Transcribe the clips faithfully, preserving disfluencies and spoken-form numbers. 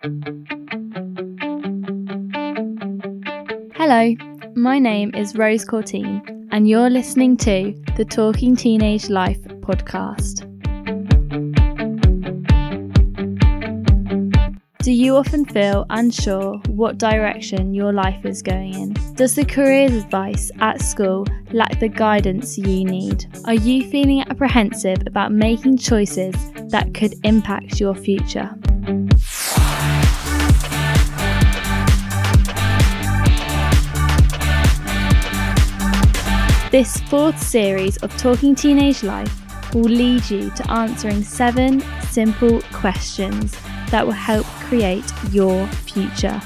Hello, my name is Rose Courtine, and you're listening to the Talking Teenage Life podcast. Do you often feel unsure what direction your life is going in? Does the careers advice at school lack the guidance you need? Are you feeling apprehensive about making choices that could impact your future? This fourth series of Talking Teenage Life will lead you to answering seven simple questions that will help create your future.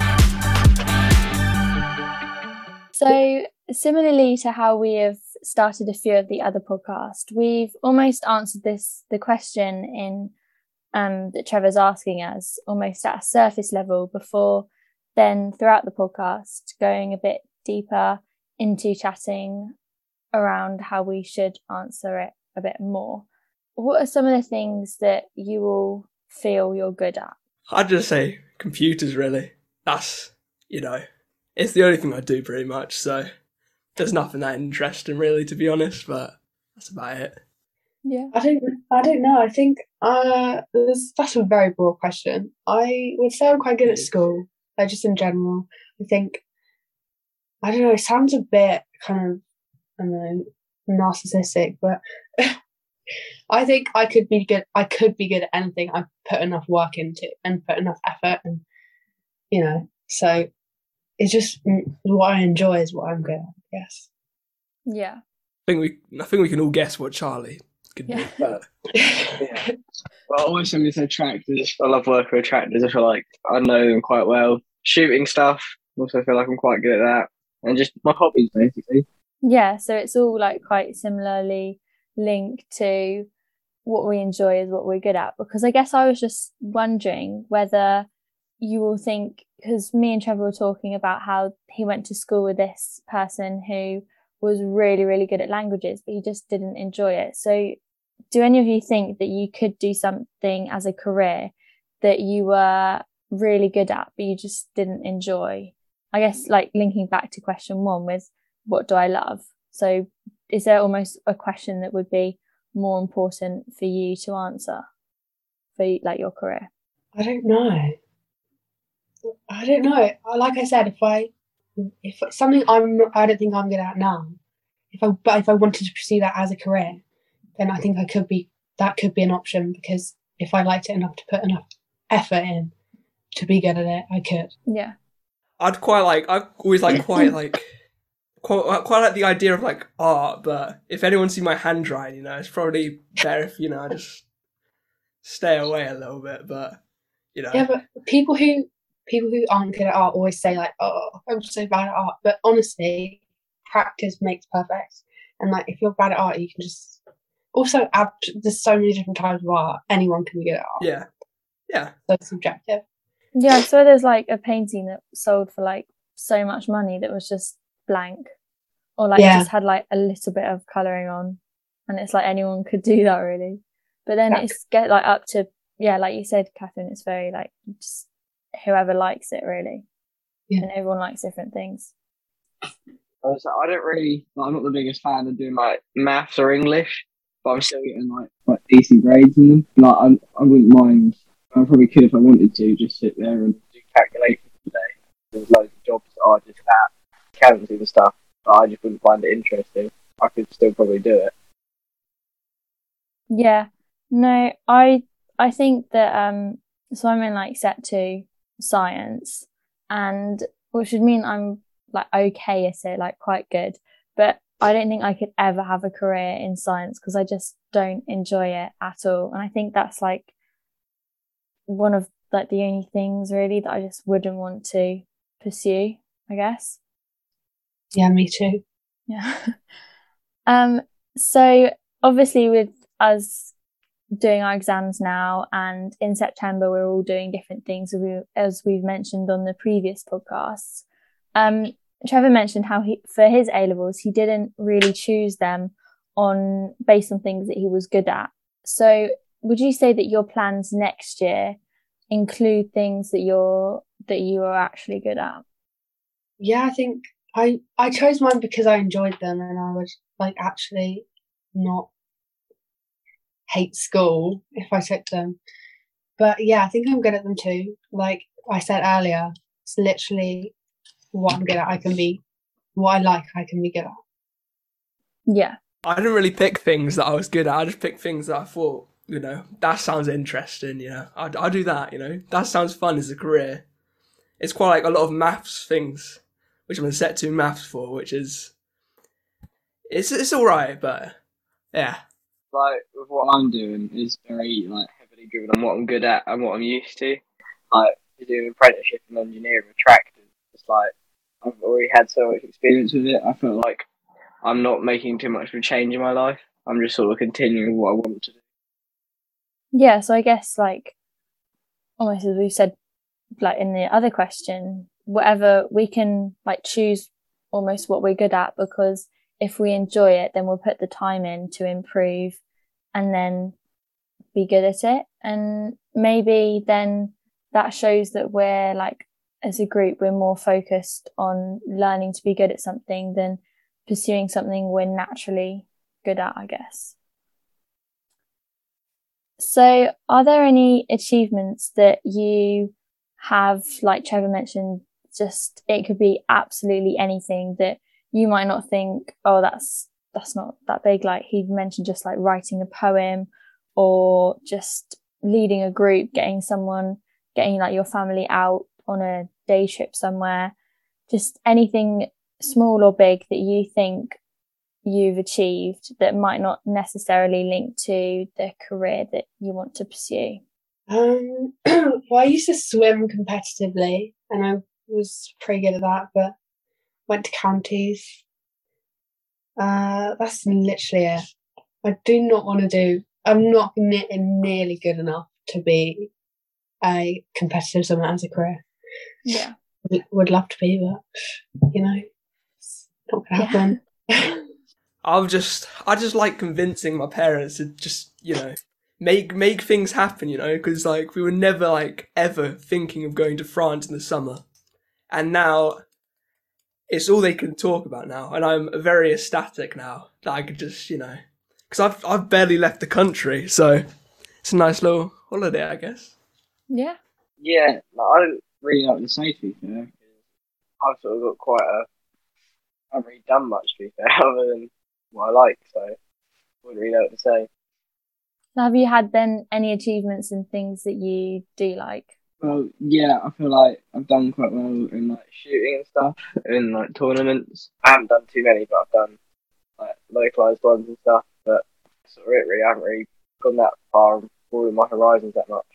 So, similarly to how we have started a few of the other podcasts, we've almost answered this the question in um, that Trevor's asking us almost at a surface level before then throughout the podcast going a bit deeper into chatting around how we should answer it a bit more. What are some of the things that you all feel you're good at? I'd just say computers, really. That's, you know, it's the only thing I do pretty much, so there's nothing that interesting really, to be honest, but that's about it. Yeah. I don't I don't know. I think uh this, that's a very broad question. I would say I'm quite good at school, like just in general. I think I don't know, it sounds a bit kind of I don't know, narcissistic, but I think I could be good. I could be good at anything I put enough work into and put enough effort, and you know, so it's just what I enjoy is what I'm good at. Yes. Yeah. I think we. I think we can all guess what Charlie could yeah. do. But yeah. Well, always something so tractors. I love working with tractors. I feel like I know them quite well. Shooting stuff. Also feel like I'm quite good at that, and just my hobbies basically. Yeah, so it's all like quite similarly linked to what we enjoy is what we're good at. Because I guess I was just wondering whether you all think, because me and Trevor were talking about how he went to school with this person who was really, really good at languages, but he just didn't enjoy it. So do any of you think that you could do something as a career that you were really good at, but you just didn't enjoy? I guess like linking back to question one with, what do I love? So is there almost a question that would be more important for you to answer for like your career? I don't know. I don't know. Like I said, if I, if it's something I'm, not, I don't think I'm good at now. If I, but if I wanted to pursue that as a career, then I think I could be. That could be an option, because if I liked it enough to put enough effort in to be good at it, I could. Yeah. I'd quite like. I always like quite like. Quite, quite like the idea of like art, but if anyone see my handwriting, you know, it's probably better if, you know, I just stay away a little bit. But you know, yeah, but people who people who aren't good at art always say like, "Oh, I'm so bad at art." But honestly, practice makes perfect. And like, if you're bad at art, you can just also add. There's so many different types of art. Anyone can be good at art. Yeah, yeah. So it's subjective. Yeah, so there's like a painting that sold for like so much money that was just blank, or like yeah. just had like a little bit of colouring on, and it's like anyone could do that really. But then yeah. it's get like up to yeah, like you said, Catherine, it's very like just whoever likes it really, yeah. and everyone likes different things. I don't really, I'm not the biggest fan of doing like maths or English, but I'm still getting like quite decent grades in them. Like I, I wouldn't mind. I probably could if I wanted to just sit there and do calculations today. There's loads of jobs that are just that. Accountancy and stuff, but I just wouldn't find it interesting. I could still probably do it. Yeah, no, I I think that um, so I'm in like set two science, and which would mean I'm like okay at it, like quite good. But I don't think I could ever have a career in science because I just don't enjoy it at all. And I think that's like one of like the only things really that I just wouldn't want to pursue, I guess. Yeah, me too. Yeah. um. So obviously, with us doing our exams now, and in September we're all doing different things, as, we, as we've mentioned on the previous podcasts. Um, Trevor mentioned how he, for his A levels, he didn't really choose them on based on things that he was good at. So, would you say that your plans next year include things that you're that you are actually good at? Yeah, I think I I chose mine because I enjoyed them, and I would like actually not hate school if I took them. But yeah, I think I'm good at them too. Like I said earlier, it's literally what I'm good at. I can be what I like. I can be good at. Yeah. I didn't really pick things that I was good at. I just picked things that I thought, you know, that sounds interesting. You know, I I do that. You know, that sounds fun as a career. It's quite like a lot of maths things, which I'm set to maths for, which is it's it's all right, but yeah. Like with what I'm doing is very like heavily driven on what I'm good at and what I'm used to. Like doing an apprenticeship in engineering with tractors, it's like I've already had so much experience with it. I feel like I'm not making too much of a change in my life. I'm just sort of continuing what I want to do. Yeah, so I guess like almost as we said like in the other question, whatever we can like choose almost what we're good at, because if we enjoy it, then we'll put the time in to improve and then be good at it. And maybe then that shows that we're like, as a group, we're more focused on learning to be good at something than pursuing something we're naturally good at, I guess. So are there any achievements that you have, like Trevor mentioned, just it could be absolutely anything that you might not think, oh, that's that's not that big. Like he mentioned, just like writing a poem or just leading a group, getting someone, getting like your family out on a day trip somewhere, just anything small or big that you think you've achieved that might not necessarily link to the career that you want to pursue. Um, well, I used to swim competitively, and I was pretty good at that, but went to counties. Uh, that's literally it. I do not want to do. I'm not ne- nearly good enough to be a competitive swimmer as a career. Yeah, would, would love to be, but you know, it's not gonna happen. Yeah. I'll just, I just like convincing my parents to just, you know, make make things happen, you know, because like we were never like ever thinking of going to France in the summer, and now it's all they can talk about now, and I'm very ecstatic now that I could just, you know, because I've I've barely left the country, so it's a nice little holiday, I guess. Yeah. Yeah, like, I don't really know what to say to be fair. I've sort of got quite a. I haven't really done much to be fair, other than what I like, so I wouldn't really know what to say. Have you had then any achievements in things that you do like? Well, yeah, I feel like I've done quite well in like shooting and stuff, in like tournaments. I haven't done too many, but I've done like localized ones and stuff. But sort of it really, I haven't really gone that far and broadened my horizons that much.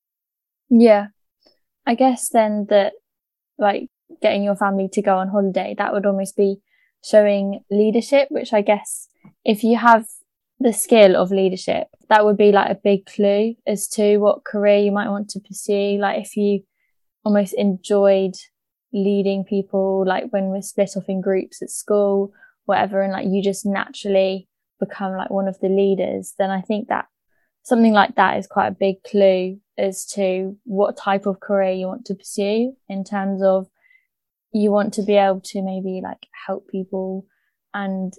Yeah, I guess then that like getting your family to go on holiday, that would almost be showing leadership, which I guess if you have the skill of leadership, that would be like a big clue as to what career you might want to pursue. Like if you almost enjoyed leading people, like when we're split off in groups at school, whatever, and like you just naturally become like one of the leaders, then I think that something like that is quite a big clue as to what type of career you want to pursue, in terms of you want to be able to maybe like help people and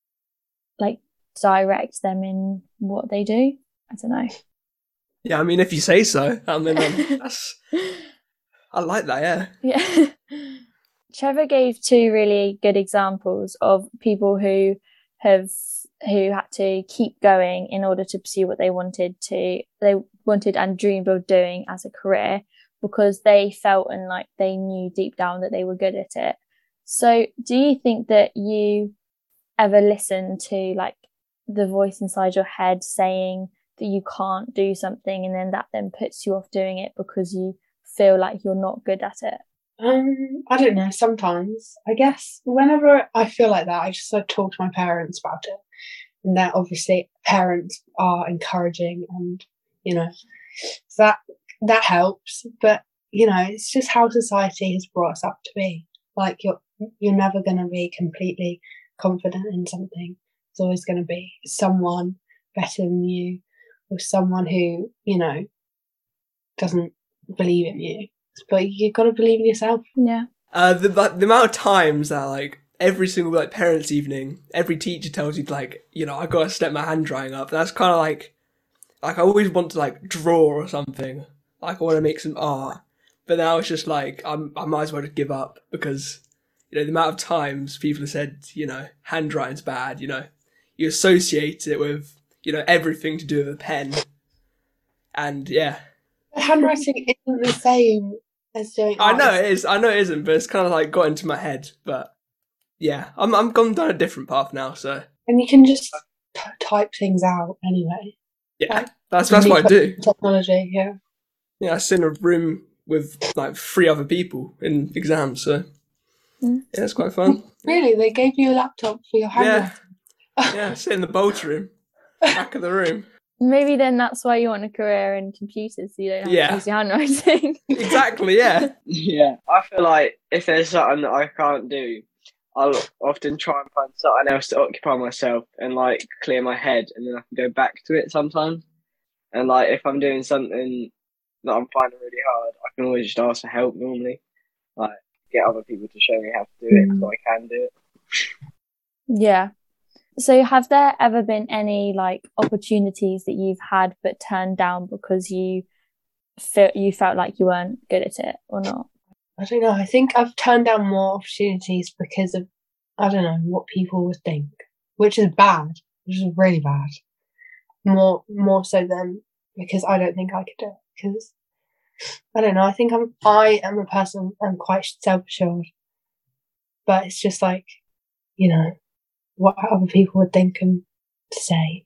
like direct them in what they do. I don't know. Yeah, I mean, if you say so. I mean, um, that's. I like that. Yeah. Yeah. Trevor gave two really good examples of people who have who had to keep going in order to pursue what they wanted to they wanted and dreamed of doing as a career, because they felt and like they knew deep down that they were good at it. So do you think that you ever listen to like the voice inside your head saying that you can't do something, and then that then puts you off doing it because you feel like you're not good at it? Um, I don't know, sometimes. I guess whenever I feel like that, I just like talk to my parents about it. And that obviously parents are encouraging, and you know, so that that helps. But you know, it's just how society has brought us up to be. Like you're you're never gonna be completely confident in something. There's always gonna be someone better than you, or someone who, you know, doesn't believe in you, but you got to believe in yourself. Yeah. Uh, the the amount of times that like every single like parents' evening, every teacher tells you like, you know, I gotta step my handwriting up. That's kind of like, like I always want to like draw or something. Like I want to make some art, but now it's just like I'm I might as well just give up because, you know, the amount of times people have said, you know, handwriting's bad. You know, you associate it with, you know, everything to do with a pen, and yeah. Handwriting isn't the same as doing I art. know it is. I know it isn't, but it's kind of like got into my head. But yeah, I'm I'm gone down a different path now. So And you can just t- type things out anyway. yeah, Like, that's that's what I do. Technology, yeah. Yeah, I sit in a room with like three other people in exams, so Mm. yeah, it's quite fun. Really, they gave you a laptop for your handwriting. Yeah, yeah, I sit in the bolt room, back of the room. Maybe then that's why you want a career in computers, so you don't have Yeah. to use your handwriting. Exactly, yeah. Yeah, I feel like if there's something that I can't do, I'll often try and find something else to occupy myself and like clear my head, and then I can go back to it sometimes. And like if I'm doing something that I'm finding really hard, I can always just ask for help normally. Like get other people to show me how to do it so I can do it. Yeah. So have there ever been any like opportunities that you've had but turned down because you felt you felt like you weren't good at it or not? I don't know. I think I've turned down more opportunities because of, I don't know, what people would think, which is bad, which is really bad. More, more so than because I don't think I could do it. Because I don't know. I think I'm, I am a person. I'm quite self-assured, but it's just like, you know, what other people would think and say.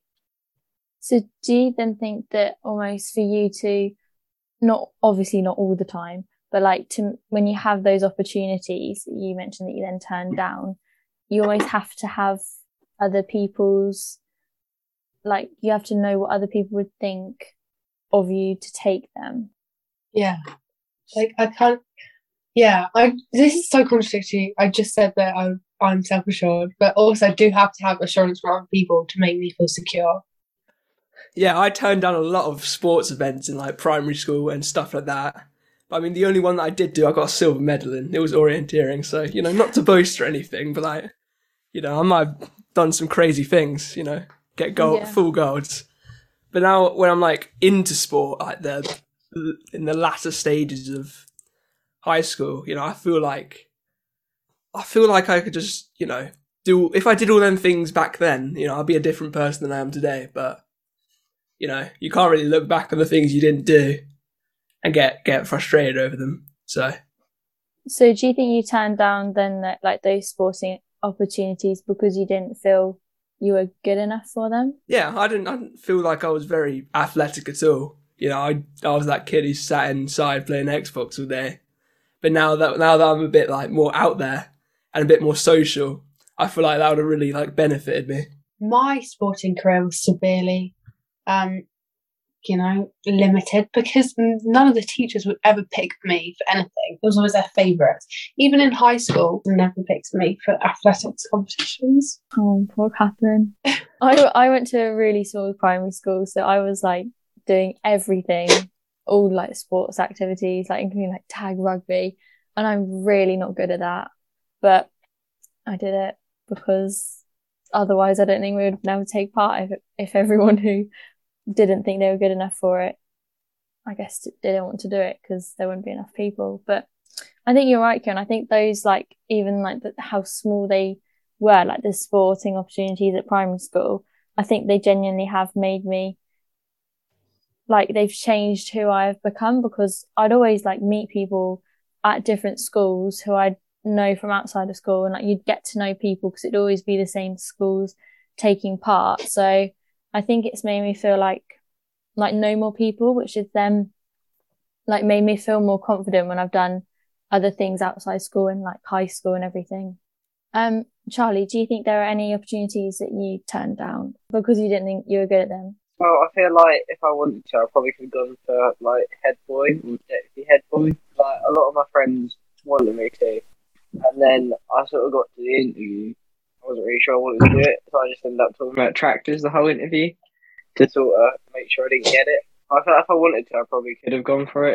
So do you then think that almost for you to, not obviously not all the time, but like to when you have those opportunities, you mentioned that you then turn down, you always have to have other people's, like you have to know what other people would think of you to take them. Yeah. Like I can't, yeah, I, this is so contradictory. I just said that I, I'm self-assured, but also I do have to have assurance from other people to make me feel secure. Yeah, I turned down a lot of sports events in like primary school and stuff like that. But I mean, the only one that I did do, I got a silver medal in. It was orienteering, so, you know, not to boast or anything, but like, you know, I might have done some crazy things, you know, get gold, Yeah. full golds. But now when I'm like into sport, like the in the latter stages of high school, you know, I feel like I feel like I could just, you know, do if I did all them things back then, you know, I'd be a different person than I am today. But you know, you can't really look back on the things you didn't do and get get frustrated over them. So, So do you think you turned down then that, like those sporting opportunities because you didn't feel you were good enough for them? yeah, I didn't I didn't feel like I was very athletic at all. You know, I I was that kid who sat inside playing Xbox all day. But now that now that I'm a bit like more out there and a bit more social, I feel like that would have really like benefited me. My sporting career was severely, um, you know, limited because none of the teachers would ever pick me for anything. It was always their favourites. Even in high school, they never picked me for athletics competitions. Oh, poor Catherine. I, I went to a really small primary school, so I was like doing everything, all like sports activities, like including like tag rugby, and I'm really not good at that. But I did it because otherwise I don't think we would never take part if if everyone who didn't think they were good enough for it, I guess, didn't want to do it because there wouldn't be enough people. But I think you're right, Kieran. I think those like even like the, how small they were, like the sporting opportunities at primary school, I think they genuinely have made me like they've changed who I've become, because I'd always like meet people at different schools who I'd know from outside of school, and like you'd get to know people because it'd always be the same schools taking part. So I think it's made me feel like like know more people, which is then like made me feel more confident when I've done other things outside school and like high school and everything. Um, Charlie, do you think there are any opportunities that you turned down because you didn't think you were good at them? Well, I feel like if I wanted to, I probably could have gone for like head boy or deputy head boy. Like a lot of my friends wanted me to, and then I sort of got to the interview. I wasn't really sure I wanted to do it, so I just ended up talking about tractors the whole interview to sort of make sure I didn't get it. I thought if I wanted to, I probably could have gone for it,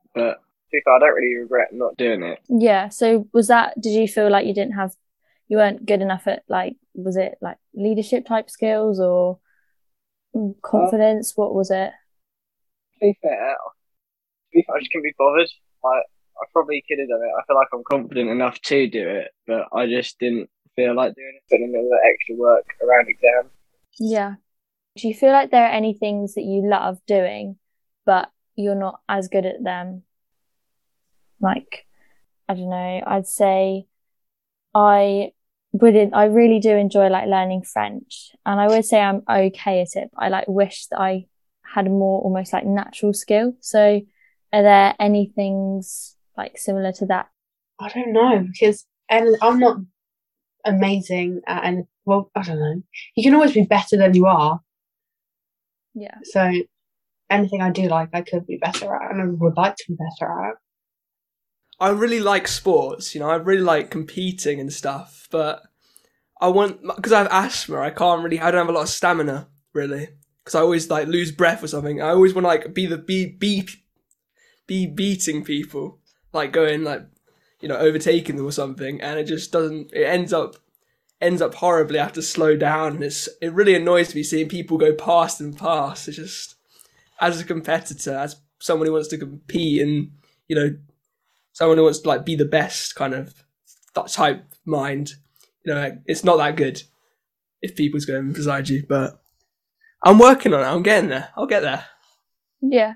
but to be fair, I don't really regret not doing it. Yeah. So was that, did you feel like you didn't have, you weren't good enough at like, was it like leadership type skills or confidence? Um, what was it? To be fair, to be fair, I just couldn't be bothered. Like, I probably could have done it. I feel like I'm confident enough to do it, but I just didn't feel like doing it, putting in all the extra work around exams. Yeah. Do you feel like there are any things that you love doing, but you're not as good at them? Like, I don't know, I'd say I wouldn't, I really do enjoy like learning French, and I would say I'm okay at it, but I like wish that I had a more almost like natural skill. So are there any things like similar to that? I don't know, because and I'm not amazing at, and well, I don't know. You can always be better than you are. Yeah. So anything I do like, I could be better at, and I would like to be better at. I really like sports, you know, I really like competing and stuff, but I want, because I have asthma, I can't really, I don't have a lot of stamina, really, because I always, like, lose breath or something. I always want to, like, be the, be, be, be beating people, like, going, like, you know, overtaking them or something, and it just doesn't, it ends up, ends up horribly. I have to slow down, and it's, it really annoys me seeing people go past and past. It's just, as a competitor, as someone who wants to compete and, you know, someone who wants to like be the best kind of that type mind, you know, it's not that good if people's going beside you, but I'm working on it. I'm getting there. I'll get there. Yeah.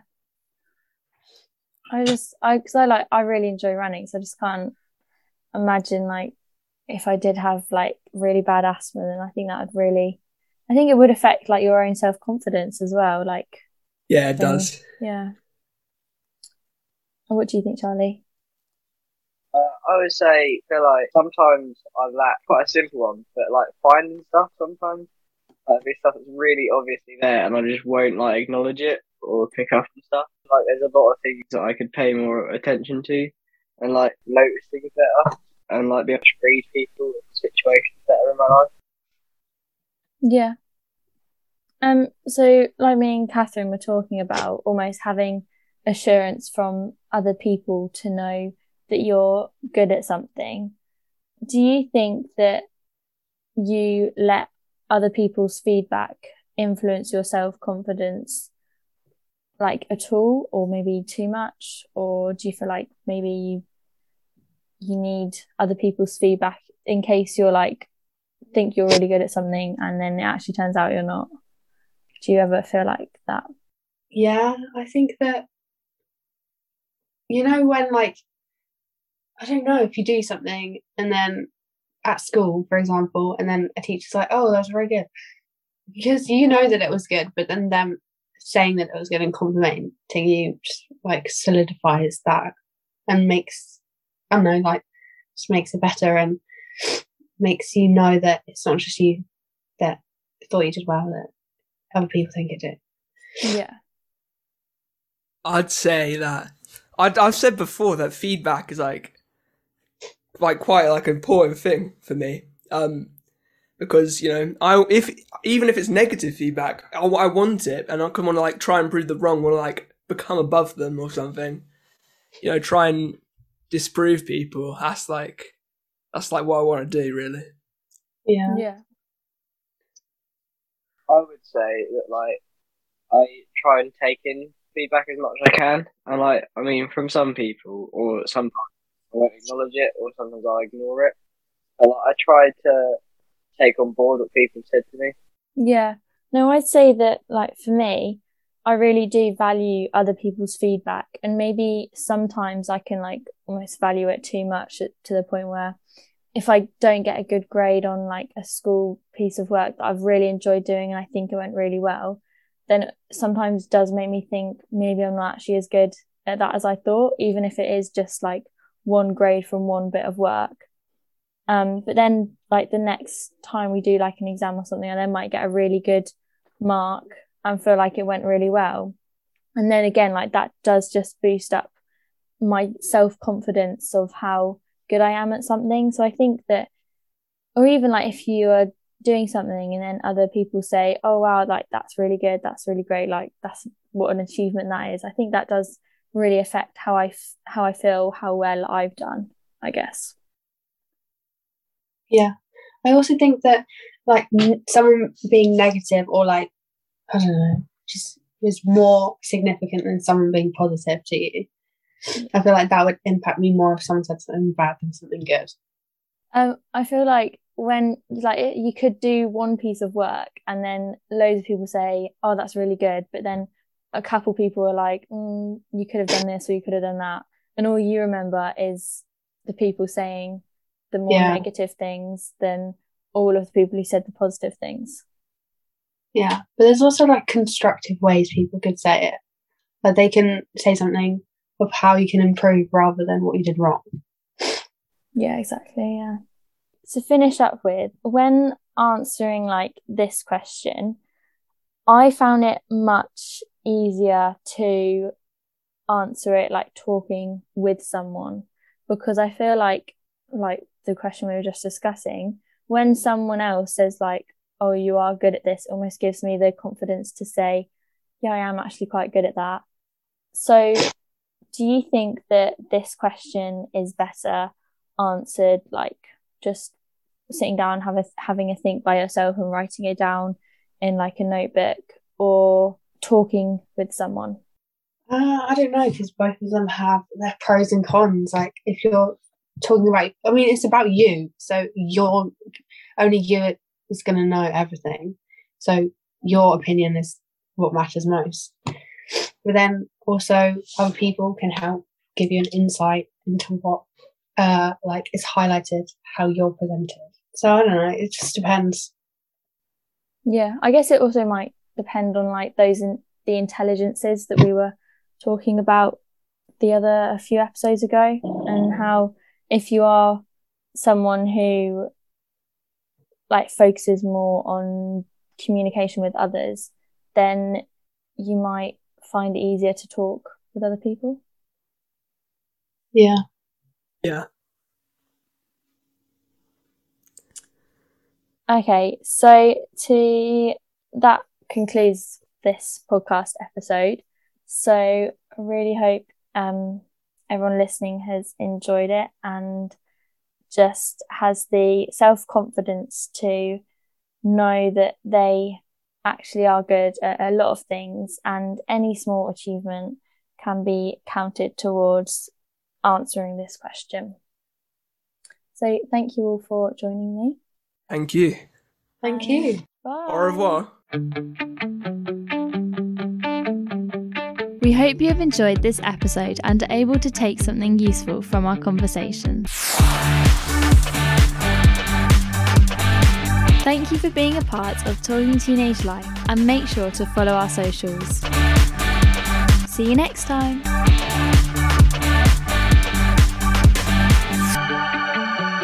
I just, I, cause I like, I really enjoy running, so I just can't imagine like if I did have like really bad asthma, then I think that would really, I think it would affect like your own self-confidence as well. Like, yeah, it does. Yeah. And what do you think, Charlie? Uh, I would say, feel like sometimes I lack quite a simple one, but like finding stuff sometimes. Like this stuff that's really obviously there, and I just won't like acknowledge it or pick up on stuff. Like there's a lot of things that I could pay more attention to, and like notice things better, and like be able to read people and situations better in my life. Yeah. Um. So, like me and Catherine were talking about almost having assurance from other people to know that you're good at something. Do you think that you let other people's feedback influence your self-confidence like at all, or maybe too much? Or do you feel like maybe you you need other people's feedback in case you're like think you're really good at something and then it actually turns out you're not? Do you ever feel like that? Yeah, I think that, you know, when like, I don't know, if you do something and then at school, for example, and then a teacher's like, oh, that was very good. Because you know that it was good, but then them saying that it was good and complimenting you just like solidifies that and makes, I don't know, like just makes it better and makes you know that it's not just you that thought you did well, that other people think it did. Yeah. I'd say that I'd, I've said before that feedback is like like quite like an important thing for me, um, because you know I if even if it's negative feedback, I, I want it, and I can want to like try and prove them wrong, want to like become above them or something, you know, try and disprove people. That's like that's like what I want to do, really. Yeah. Yeah. I would say that like I try and take in feedback as much as I can, and like I mean from some people, or sometimes I won't acknowledge it, or sometimes I ignore it. But like, I try to take on board what people said to me. Yeah. No, I'd say that like for me, I really do value other people's feedback, and maybe sometimes I can like almost value it too much to the point where if I don't get a good grade on like a school piece of work that I've really enjoyed doing and I think it went really well, then it sometimes does make me think maybe I'm not actually as good at that as I thought, even if it is just like one grade from one bit of work. Um, but then like the next time we do like an exam or something, I then might get a really good mark and feel like it went really well. And then again, like that does just boost up my self-confidence of how good I am at something. So I think that, or even like if you are doing something and then other people say, oh wow, like that's really good, that's really great, like that's what an achievement that is. I think that does really affect how I f- how I feel, how well I've done, I guess. Yeah. I also think that like n- someone being negative or like, I don't know, just is more significant than someone being positive to you. I feel like that would impact me more if someone said something bad than something good. Um, I feel like when like it, you could do one piece of work and then loads of people say, "Oh, that's really good," but then a couple people are like, mm, "You could have done this or you could have done that," and all you remember is the people saying the more Yeah. negative things than all of the people who said the positive things. Yeah, but there's also like constructive ways people could say it. Like they can say something of how you can improve rather than what you did wrong. Yeah, exactly. Yeah. To finish up with, when answering like this question, I found it much easier to answer it like talking with someone, because I feel like like the question we were just discussing, when someone else says like, "Oh, you are good at this," almost gives me the confidence to say, "Yeah, I am actually quite good at that." So do you think that this question is better answered like just sitting down, have a, having a think by yourself and writing it down in like a notebook, or talking with someone? Uh, I don't know, because both of them have their pros and cons. Like if you're talking about, I mean, it's about you, so you're only you is going to know everything. So your opinion is what matters most. But then also other people can help give you an insight into what uh like is highlighted, how you're presented. So I don't know, it just depends. Yeah, I guess it also might depend on like those in the intelligences that we were talking about the other a few episodes ago, and how if you are someone who like focuses more on communication with others, then you might find it easier to talk with other people. Yeah. Yeah. Okay, so to that concludes this podcast episode. So I really hope um everyone listening has enjoyed it and just has the self-confidence to know that they actually are good at a lot of things, and any small achievement can be counted towards answering this question. So thank you all for joining me. Thank you. Thank you. Bye. Au revoir. We hope you have enjoyed this episode and are able to take something useful from our conversation. Thank you for being a part of Talking Teenage Life, and make sure to follow our socials. See you next time.